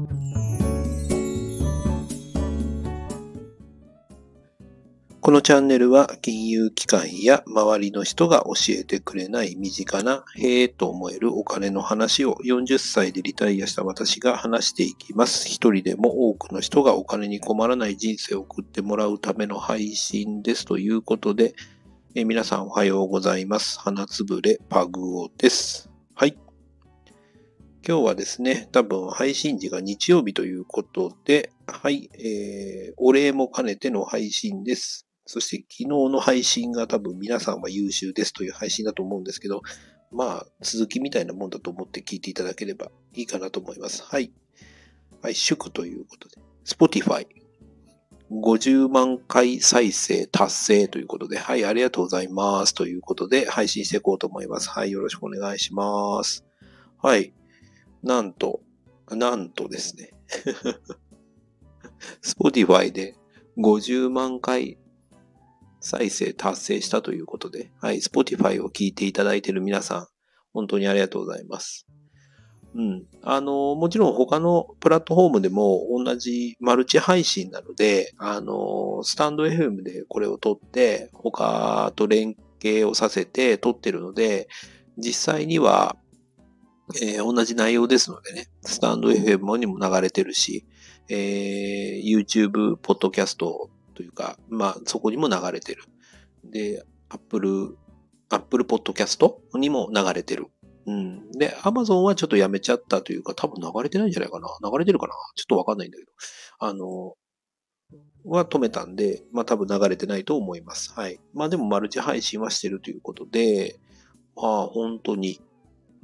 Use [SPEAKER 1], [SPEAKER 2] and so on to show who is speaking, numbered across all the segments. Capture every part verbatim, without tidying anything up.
[SPEAKER 1] このチャンネルは金融機関や周りの人が教えてくれない身近なへーと思えるお金の話をよんじゅっさいでリタイアした私が話していきます。一人でも多くの人がお金に困らない人生を送ってもらうための配信です。ということで、え皆さんおはようございます。花つぶれパグオです。はい。今日はですね、多分配信時が日曜日ということで、はい、えー、お礼も兼ねての配信です。そして昨日の配信が多分皆さんは優秀ですという配信だと思うんですけど、まあ続きみたいなもんだと思って聞いていただければいいかなと思います。はい。はい、祝ということで。Spotifyごじゅうまんかい再生達成ということで、はい、ありがとうございますということで配信していこうと思います。はい、よろしくお願いします。はい。なんと、なんとですね。Spotify でごじゅうまんかい再生達成したということで、はい、Spotify を聞いていただいている皆さん、本当にありがとうございます。うん。あの、もちろん他のプラットフォームでも同じマルチ配信なので、あの、スタンド エフエム でこれを撮って、他と連携をさせて撮ってるので、実際には、えー、同じ内容ですのでね、スタンド エフエム にも流れてるし、えー、YouTube、ポッドキャストというか、まあ、そこにも流れてる。で、Apple、Apple Podcast にも流れてる。うん。で、Amazon はちょっとやめちゃったというか、多分流れてないんじゃないかな。流れてるかなちょっとわかんないんだけど。あの、は止めたんで、まあ多分流れてないと思います。はい。まあでもマルチ配信はしてるということで、まあ本当に、うん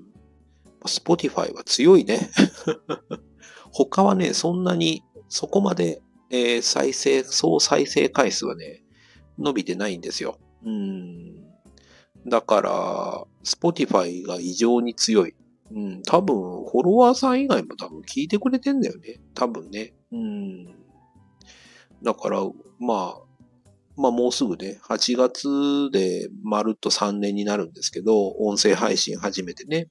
[SPEAKER 1] 。Spotify は強いね。他はね、そんなに、そこまで、えー再生、総再生回数はね、伸びてないんですよ。うん。だから、Spotify が異常に強い。うん。多分、フォロワーさん以外も多分聞いてくれてんだよね。多分ね。うん。だから、まあ、まあもうすぐね、はちがつでまるっとさんねんになるんですけど、音声配信始めてね。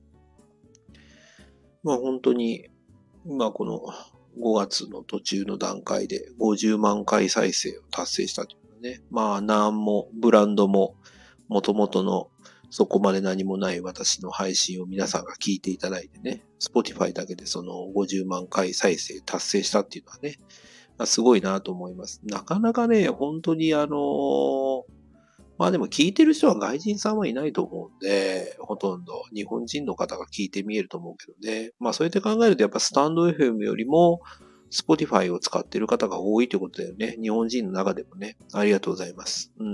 [SPEAKER 1] まあ本当に、今このごがつの途中の段階でごじゅうまんかい再生を達成したというね。まあ何もブランドも元々のそこまで何もない私の配信を皆さんが聞いていただいてね。Spotify だけでそのごじゅうまんかい再生達成したっていうのはね、すごいなと思います。なかなかね、本当にあのまあでも聞いてる人は外人さんはいないと思うんで、ほとんど日本人の方が聞いて見えると思うけどね。まあそうやって考えるとやっぱスタンド エフエム よりも Spotify を使ってる方が多いということだよね。日本人の中でもね。ありがとうございます。うん。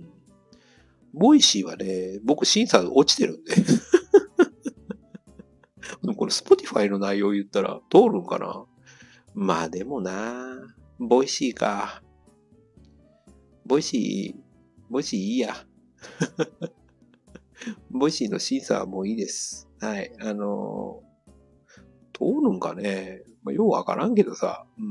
[SPEAKER 1] ボイシーはね、僕審査落ちてるんで。でもこれ Spotify の内容言ったら通るんかな。まあでもな、ボイシーか。ボイシー、ボイシーいいや。ボイシーの審査はもういいです。はい。あのー、通るんかね。まあ、ようわからんけどさ。うん。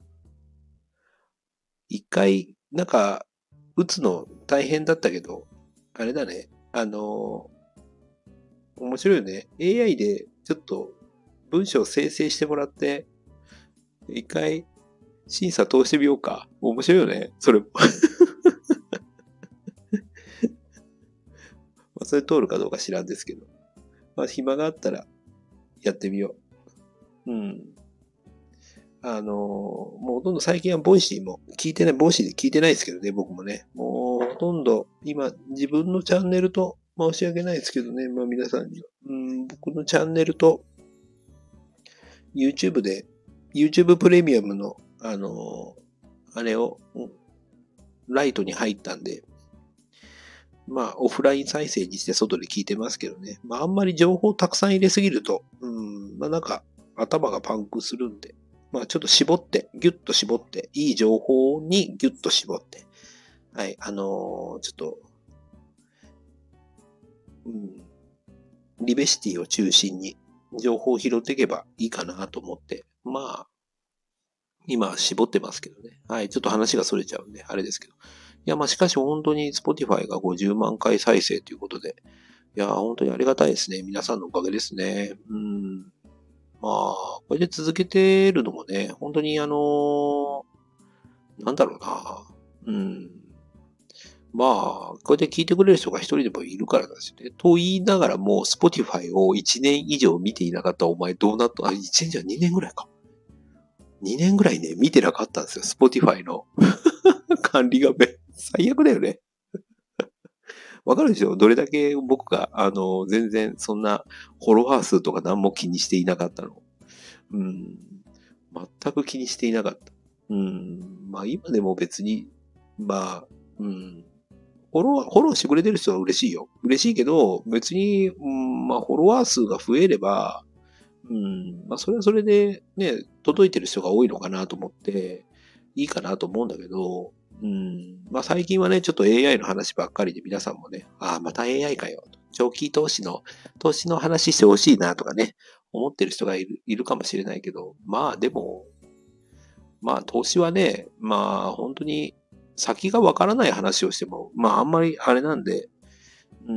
[SPEAKER 1] 一回、なんか、打つの大変だったけど、あれだね。あのー、面白いよね。エーアイ でちょっと文章を生成してもらって、一回審査通してみようか。面白いよね。それも。まあ、それ通るかどうか知らんですけど。まあ、暇があったらやってみよう。うん。あの、もうほとんど最近はボイシーも聞いてない、ボイシーで聞いてないですけどね、僕もね。もうほとんど今自分のチャンネルと申し訳ないですけどね、まあ皆さんには。うん、僕のチャンネルと YouTube で、YouTube プレミアムの、あの、あれを、ライトに入ったんで、まあ、オフライン再生にして外で聞いてますけどね。まあ、あんまり情報たくさん入れすぎると、うん、まあなんか頭がパンクするんで、まあちょっと絞って、ギュッと絞って、いい情報にギュッと絞って、はい、あのー、ちょっと、うん、リベシティを中心に情報を拾っていけばいいかなと思って、まあ、今絞ってますけどね。はい、ちょっと話が逸れちゃうんで、あれですけど。いや、まあしかし本当に Spotify がごじゅうまんかい再生ということで、いや、本当にありがたいですね。皆さんのおかげですね。うん。まあ、 これで続けてるのもね、本当にあの、なんだろうな。うん。まあ、これで聞いてくれる人が一人でもいるからなんですよね。と言いながらも、Spotify をいちねん以上見ていなかったお前どうなった？あ、いちねんじゃにねんぐらいか。にねんぐらいね、見てなかったんですよ。Spotify の管理画面。最悪だよね。わかるでしょ？どれだけ僕が、あの、全然そんなフォロワー数とか何も気にしていなかったの。うん。全く気にしていなかった。うん。まあ今でも別に、まあ、うん。フォロー、フォローしてくれてる人は嬉しいよ。嬉しいけど、別に、うん、まあフォロワー数が増えれば、うん、まあそれはそれでね、届いてる人が多いのかなと思って、いいかなと思うんだけど、うん、まあ最近はね、ちょっと エーアイ の話ばっかりで皆さんもね、ああ、また エーアイ かよ。長期投資の、投資の話してほしいなとかね、思ってる人がいる、いるかもしれないけど、まあでも、まあ投資はね、まあ本当に先がわからない話をしても、まああんまりあれなんで、うん、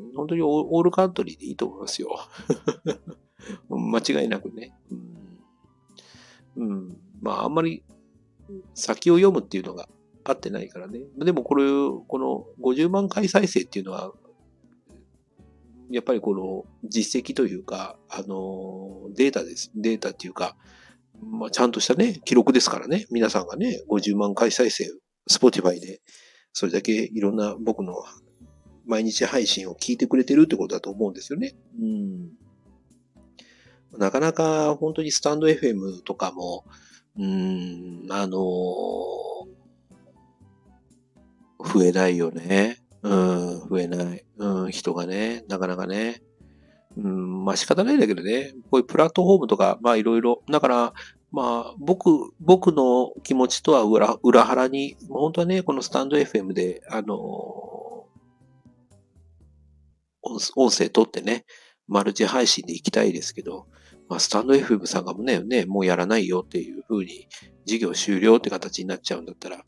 [SPEAKER 1] 本当にオールカントリーでいいと思いますよ。間違いなくね。うん、うん、まああんまり先を読むっていうのが合ってないからね。でもこれ、このごじゅうまん回再生っていうのは、やっぱりこの実績というか、あの、データです。データっていうか、まあ、ちゃんとしたね、記録ですからね。皆さんがね、ごじゅうまん回再生、Spotify で、それだけいろんな僕の毎日配信を聞いてくれてるってことだと思うんですよね。うん。なかなか本当にスタンド エフエム とかも、うーん、あの増えないよね。うん、増えない。うん、人がね、なかなかね。うん、まあ仕方ないんだけどね。こういうプラットフォームとか、まあいろいろ。だから、まあ僕、僕の気持ちとは裏、裏腹に、本当はね、このスタンド エフエム で、あの音音声取ってね、マルチ配信で行きたいですけど、まあ、スタンド エフエム さんがね、ね、もうやらないよっていう風に、事業終了って形になっちゃうんだったら、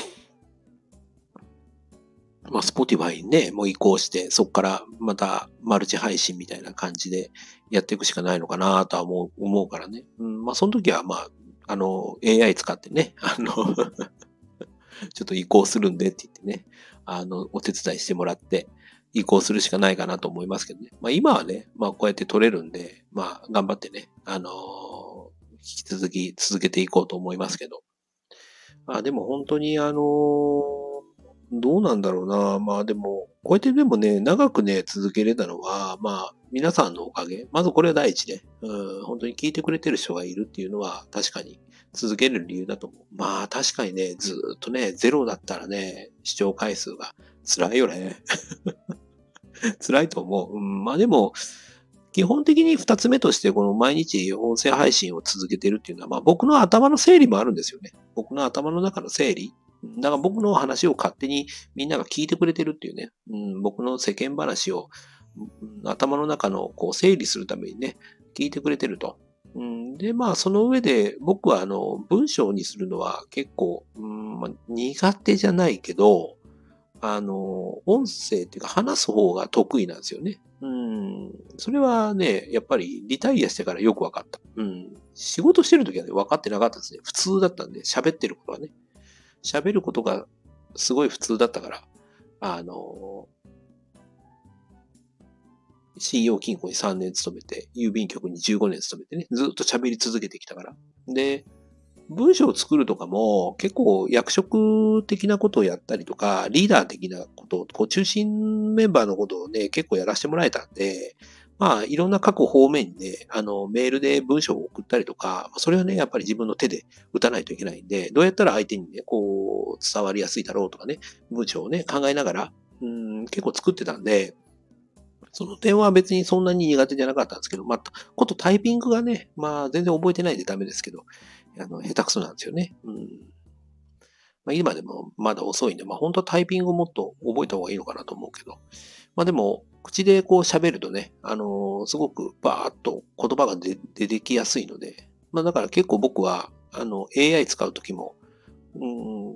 [SPEAKER 1] まあ、Spotify にね、もう移行して、そこからまたマルチ配信みたいな感じでやっていくしかないのかなとは思う、思うからね。うん、まあ、その時は、まあ、あの、エーアイ 使ってね、あのちょっと移行するんでって言ってね、あの、お手伝いしてもらって、移行するしかないかなと思いますけどね。まあ今はね、まあこうやって取れるんで、まあ頑張ってね、あのー引き続き続けていこうと思いますけど。まあでも本当にあのーどうなんだろうな。まあでも、こうやってでもね、長くね、続けれたのは、まあ、皆さんのおかげ。まずこれは第一で、うん、本当に聞いてくれてる人がいるっていうのは、確かに続ける理由だと思う。まあ、確かにね、ずーっとね、ゼロだったらね、視聴回数が辛いよね。辛いと思う。うん、まあでも、基本的に二つ目として、この毎日音声配信を続けてるっていうのは、まあ僕の頭の整理もあるんですよね。僕の頭の中の整理。だから僕の話を勝手にみんなが聞いてくれてるっていうね、うん、僕の世間話を、うん、頭の中のこう整理するためにね、聞いてくれてると。うん、で、まあその上で僕はあの文章にするのは結構、うんまあ、苦手じゃないけど、あの、音声っていうか話す方が得意なんですよね。うん。それはね、やっぱりリタイアしてからよく分かった。うん。仕事してる時はね、分かってなかったですね。普通だったんで、喋ってることはね。喋ることがすごい普通だったから、あの、信用金庫にさんねん勤めて、郵便局にじゅうごねん勤めてね、ずっと喋り続けてきたから。で、文章を作るとかも結構役職的なことをやったりとか、リーダー的なことを、こう中心メンバーのことをね、結構やらせてもらえたんで、まあいろんな各方面にね、あのメールで文章を送ったりとか、それはね、やっぱり自分の手で打たないといけないんで、どうやったら相手にね、こう伝わりやすいだろうとかね、文章をね、考えながら、うん、結構作ってたんで、その点は別にそんなに苦手じゃなかったんですけど、まあ、ことタイピングがね、まあ全然覚えてないんでダメですけど、あの、下手くそなんですよね。うん。まあ今でもまだ遅いんで、まあ本当はタイピングをもっと覚えた方がいいのかなと思うけど、まあでも、口でこう喋るとね、あのーすごくバーッと言葉が出出てきやすいので、まあだから結構僕は、あの、エーアイ 使うときも、うん、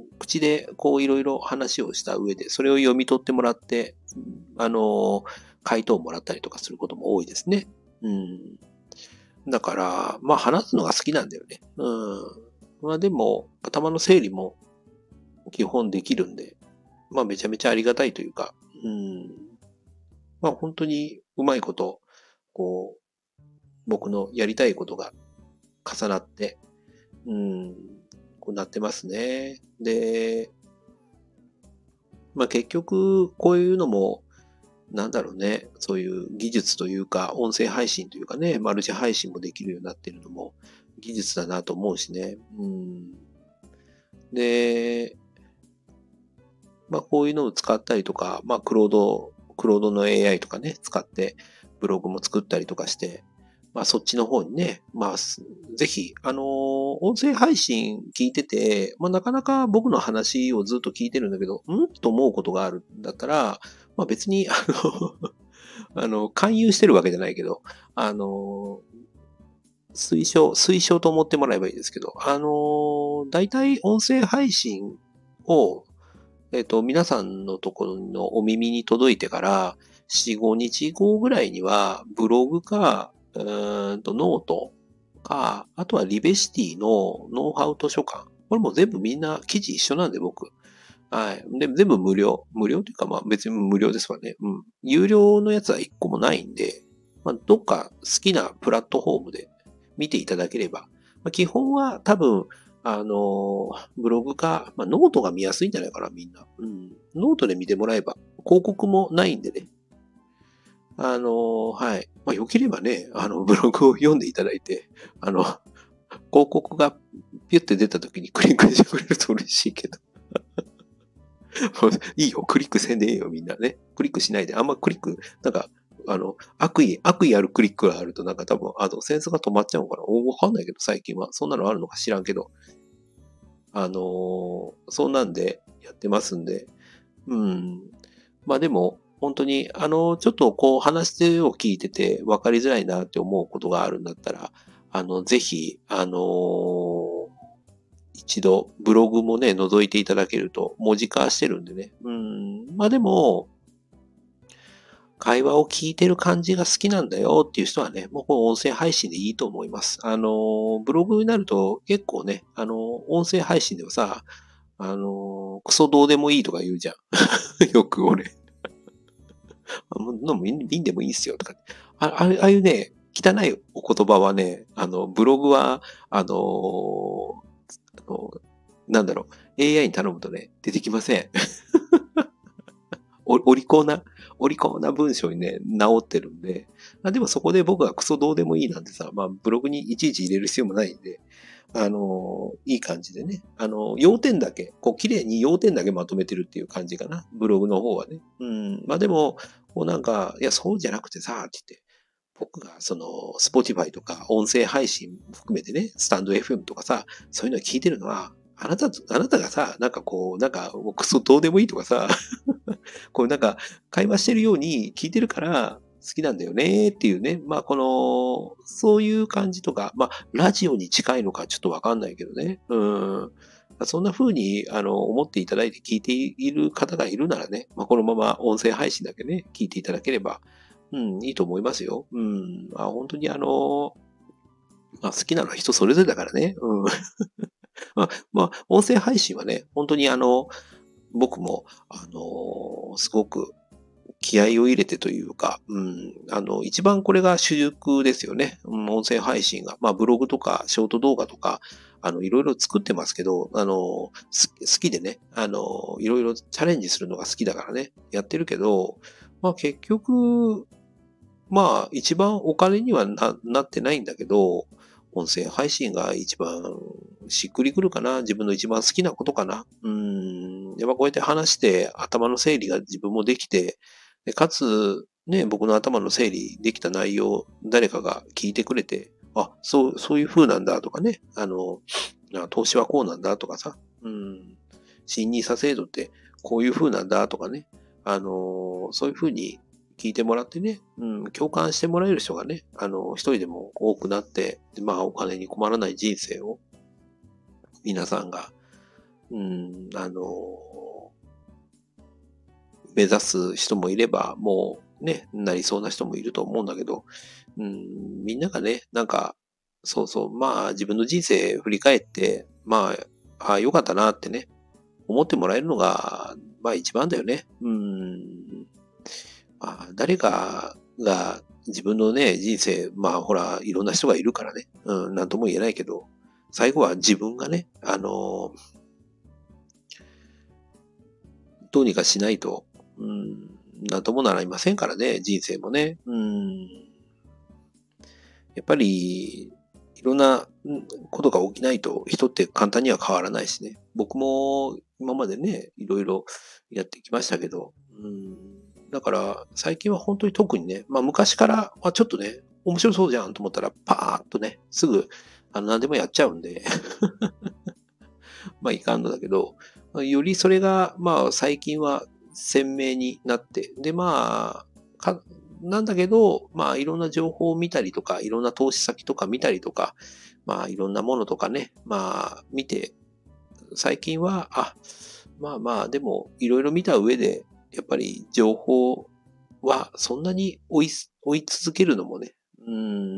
[SPEAKER 1] 口でこういろいろ話をした上で、それを読み取ってもらって、あの、回答をもらったりとかすることも多いですね。うん。 だから、まあ話すのが好きなんだよね。うん。まあでも、頭の整理も基本できるんで、まあめちゃめちゃありがたいというか、うん。まあ本当にうまいこと、こう、僕のやりたいことが重なって、うん、こうなってますね。で、まあ結局、こういうのも、なんだろうね、そういう技術というか、音声配信というかね、マルチ配信もできるようになってるのも技術だなと思うしね。うん、で、まあこういうのを使ったりとか、まあクロード、クロードの エーアイ とかね、使ってブログも作ったりとかして、まあそっちの方にね、まあぜひ、あのー音声配信聞いてて、まあなかなか僕の話をずっと聞いてるんだけど、んと思うことがあるんだったら、まあ別に、あのあの、勧誘してるわけじゃないけど、あの、推奨、推奨と思ってもらえばいいですけど、あの、大体音声配信を、えっと、皆さんのところのお耳に届いてから、よん、ごにちごぐらいには、ブログか、うーんと、ノートか、あとはリベシティのノウハウ図書館。これも全部みんな記事一緒なんで僕。はい。で、全部無料。無料というか、まあ別に無料ですわね。うん。有料のやつは一個もないんで、まあどっか好きなプラットフォームで見ていただければ。まあ、基本は多分、あのーブログか、まあノートが見やすいんじゃないかな、みんな。うん。ノートで見てもらえば、広告もないんでね。あのーはい。まあ良ければね、あの、ブログを読んでいただいて、あの、広告がピュって出た時にクリックしてくれると嬉しいけど。いいよ、クリックせんでいいよ、みんなね。クリックしないで。あんまクリック、なんか、あの、悪意、悪意あるクリックがあると、なんか多分、あの、センスが止まっちゃうのかな。わかんないけど、最近は。そんなのあるのか知らんけど。あのーそんなんでやってますんで。うん。まあでも、本当に、あの、ちょっとこう話を聞いてて分かりづらいなって思うことがあるんだったら、あの、ぜひ、あのー一度ブログもね、覗いていただけると文字化してるんでね。うん。まあでも、会話を聞いてる感じが好きなんだよっていう人はね、もうこの音声配信でいいと思います。あの、ブログになると結構ね、あの、音声配信ではさ、あの、クソどうでもいいとか言うじゃん。よく俺。あもうもういいんでもいいっすよとか。あああいうね、汚いお言葉はね、あの、ブログは、あの、あのなんだろう、エーアイ に頼むとね、出てきません。おお利口な、お利口な文章にね、直ってるんで、あでもそこで僕はクソどうでもいいなんてさ、まあブログにいちいち入れる必要もないんで、あのいい感じでね、あの要点だけ、こう綺麗に要点だけまとめてるっていう感じかな、ブログの方はね。うん、まあでも、こうなんか、いや、そうじゃなくてさ、って言って、僕がその、Spotify とか音声配信含めてね、スタンド エフエム とかさ、そういうのを聞いてるのは、あなた、あなたがさ、なんかこう、なんか、もうクソどうでもいいとかさ、こうなんか会話してるように聞いてるから好きなんだよねっていうね。まあこの、そういう感じとか、まあラジオに近いのかちょっとわかんないけどね。うん。そんな風に、あの、思っていただいて聞いている方がいるならね、まあこのまま音声配信だけね、聞いていただければ、うん、いいと思いますよ。うん。まあ本当にあの、まあ好きなのは人それぞれだからね。うん。まあ、まあ、音声配信はね、本当にあの、僕も、あの、すごく気合を入れてというか、うん、あの、一番これが主軸ですよね。うん、音声配信が。まあ、ブログとか、ショート動画とか、あの、いろいろ作ってますけど、あの、好きでね、あの、いろいろチャレンジするのが好きだからね、やってるけど、まあ、結局、まあ、一番お金にはな、なってないんだけど、音声配信が一番しっくりくるかな。自分の一番好きなことかな。うん。やっぱこうやって話して頭の整理が自分もできて、でかつ、ね、僕の頭の整理できた内容、誰かが聞いてくれて、あ、そう、そういう風なんだとかね。あの、投資はこうなんだとかさ。うん。新ニーサ制度ってこういう風なんだとかね。あの、そういう風に聞いてもらってね、うん、共感してもらえる人がね、あの、一人でも多くなって、まあ、お金に困らない人生を、皆さんが、うん、あの、目指す人もいれば、もうね、なりそうな人もいると思うんだけど、うん、みんながね、なんか、 そうそう。まあ自分の人生振り返って、まあ、ああ、よかったなってね、思ってもらえるのが、まあ一番だよね。うん。まあ誰かが自分のね、人生、まあほら、いろんな人がいるからね。うん、なんとも言えないけど、最後は自分がね、あの、どうにかしないと、うん、なんともなりませんからね、人生もね。うん。やっぱり、いろんなことが起きないと人って簡単には変わらないしね。僕も今までね、いろいろやってきましたけど、うん、だから最近は本当に特にね、まあ昔から、まあ、ちょっとね、面白そうじゃんと思ったらパーッとね、すぐあの何でもやっちゃうんで、まあいかんのだけど、よりそれがまあ最近は鮮明になって、でまあ、かなんだけど、まあいろんな情報を見たりとか、いろんな投資先とか見たりとか、まあいろんなものとかね、まあ見て、最近は、あ、まあまあでもいろいろ見た上で、やっぱり情報はそんなに追い追い続けるのもね、うん、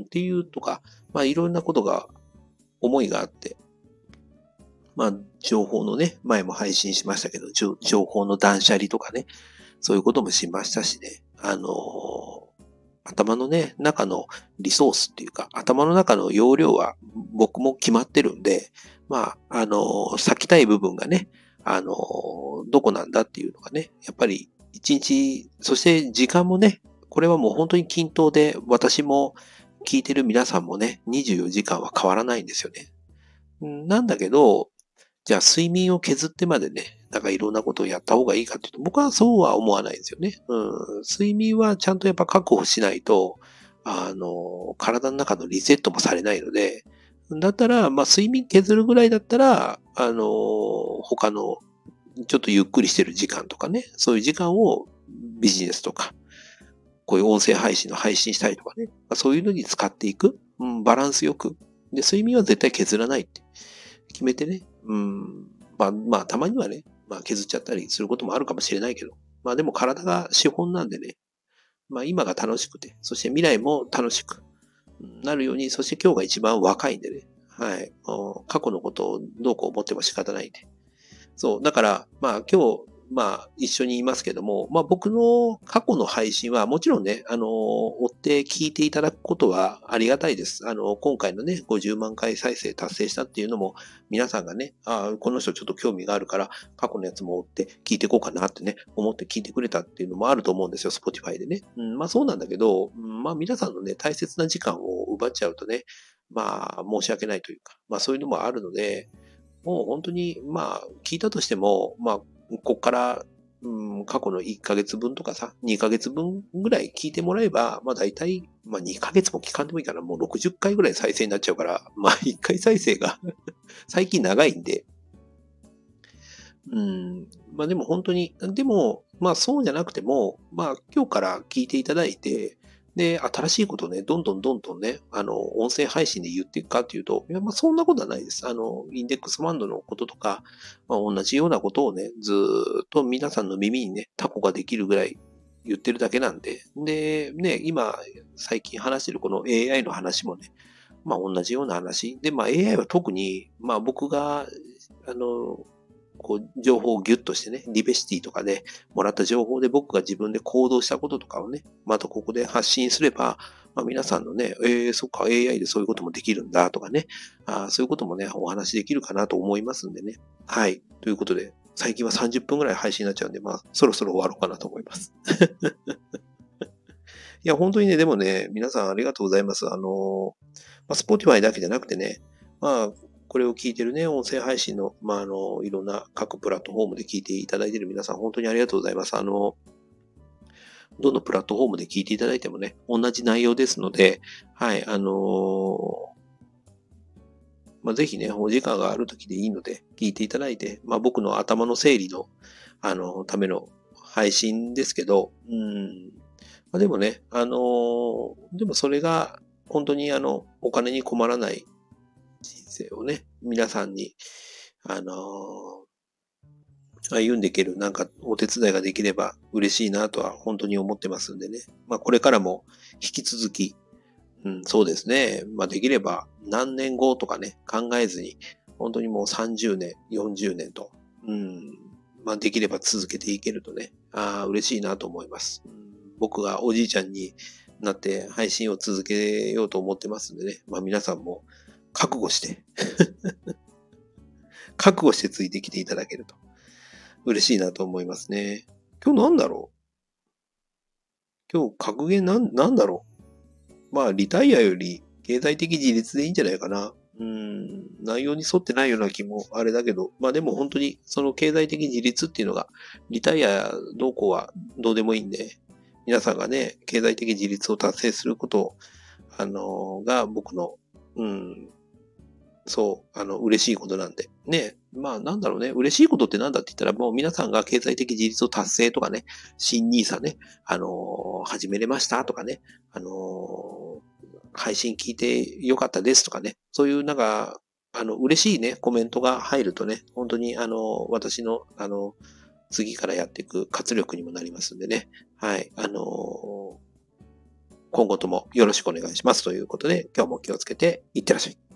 [SPEAKER 1] っていうとか、まあいろんなことが思いがあって、まあ情報のね、前も配信しましたけど、情報の断捨離とかね、そういうこともしましたしね、あの頭のね、中のリソースっていうか、頭の中の容量は僕も決まってるんで、まあ、あの、避きたい部分がね、あの、どこなんだっていうのがね、やっぱり一日、そして時間もね、これはもう本当に均等で、私も聞いてる皆さんもね、にじゅうよじかんは変わらないんですよね。なんだけど、じゃあ睡眠を削ってまでね、なんかいろんなことをやった方がいいかっていうと、僕はそうは思わないんですよね。うん。睡眠はちゃんとやっぱ確保しないと、あの、体の中のリセットもされないので、だったら、まあ睡眠削るぐらいだったら、あの、他のちょっとゆっくりしてる時間とかね、そういう時間をビジネスとか、こういう音声配信の配信したりとかね、そういうのに使っていく、うん、バランスよく。で、睡眠は絶対削らないって決めてね、うん、まあ、まあ、たまにはね、まあ、削っちゃったりすることもあるかもしれないけど、まあでも体が資本なんでね、まあ今が楽しくて、そして未来も楽しくなるように、そして今日が一番若いんでね、はい、もう過去のことをどうこう思っても仕方ないんで、そう。だから、まあ今日、まあ一緒にいますけども、まあ僕の過去の配信はもちろんね、あの、追って聞いていただくことはありがたいです。あの、今回のね、ごじゅうまんかい再生達成したっていうのも、皆さんがね、ああ、この人ちょっと興味があるから、過去のやつも追って聞いていこうかなってね、思って聞いてくれたっていうのもあると思うんですよ、Spotify でね。うん、まあそうなんだけど、うん、まあ皆さんのね、大切な時間を奪っちゃうとね、まあ申し訳ないというか、まあそういうのもあるので、もう本当に、まあ、聞いたとしても、まあ、こっから、うん、過去のいっかげつぶんとかさ、にかげつぶんぐらい聞いてもらえば、まあ大体、まあにかげつも聞かんでもいいから、もうろくじゅっかいぐらい再生になっちゃうから、まあいっかい再生が最近長いんで、うん、まあでも本当に、でも、まあそうじゃなくても、まあ今日から聞いていただいて、で、新しいことをね、どんどんどんどんね、あの、音声配信で言っていくかっていうと、いや、まあそんなことはないです。あの、インデックスファンドのこととか、まあ同じようなことをね、ずーっと皆さんの耳にね、タコができるぐらい言ってるだけなんで、で、ね、今、最近話してるこの エーアイ の話もね、まあ同じような話。で、まあ エーアイ は特に、まあ僕が、あの、こう、情報をギュッとしてね、リベシティとかでもらった情報で僕が自分で行動したこととかをね、またここで発信すれば、まあ、皆さんのね、えー、そっか、エーアイ でそういうこともできるんだとかね、あそういうこともね、お話できるかなと思いますんでね。はい。ということで、最近はさんじゅっぷんぐらい配信になっちゃうんで、まあ、そろそろ終わろうかなと思います。いや、本当にね、でもね、皆さんありがとうございます。あの、まあ、Spotify だけじゃなくてね、まあ、これを聞いてるね、音声配信の、まあ、あの、いろんな各プラットフォームで聞いていただいている皆さん、本当にありがとうございます。あの、どのプラットフォームで聞いていただいてもね、同じ内容ですので、はい、あのまあ、ぜひね、お時間がある時でいいので、聞いていただいて、まあ、僕の頭の整理の、あの、ための配信ですけど、うん、まあ、でもね、あのーでもそれが本当にあの、お金に困らない人生をね、皆さんに、あのー歩んでいける、なんかお手伝いができれば嬉しいなとは本当に思ってますんでね。まあこれからも引き続き、 うん、そうですね。まあできれば何年後とかね、考えずに、本当にもうさんじゅうねん、よんじゅうねんと、うん、まあできれば続けていけるとね、ああ、嬉しいなと思います。うん、僕がおじいちゃんになって配信を続けようと思ってますんでね、まあ皆さんも覚悟して、覚悟してついてきていただけると嬉しいなと思いますね。今日なんだろう今日格言なん、なんだろうまあリタイアより経済的自立でいいんじゃないかな。うん、内容に沿ってないような気もあれだけど、まあでも本当にその経済的自立っていうのが、リタイアどうこうはどうでもいいんで、皆さんがね、経済的自立を達成することを、あのが僕の、うん、そう、あの、嬉しいことなんで。ね。まあ、なんだろうね。嬉しいことってなんだって言ったら、もう皆さんが経済的自立を達成とかね、新ニーサね、あのー始めれましたとかね、あのー配信聞いてよかったですとかね、そういうなんか、あの、嬉しいね、コメントが入るとね、本当にあの、私の、あの、次からやっていく活力にもなりますんでね。はい。あのー今後ともよろしくお願いしますということで、今日も気をつけていってらっしゃい。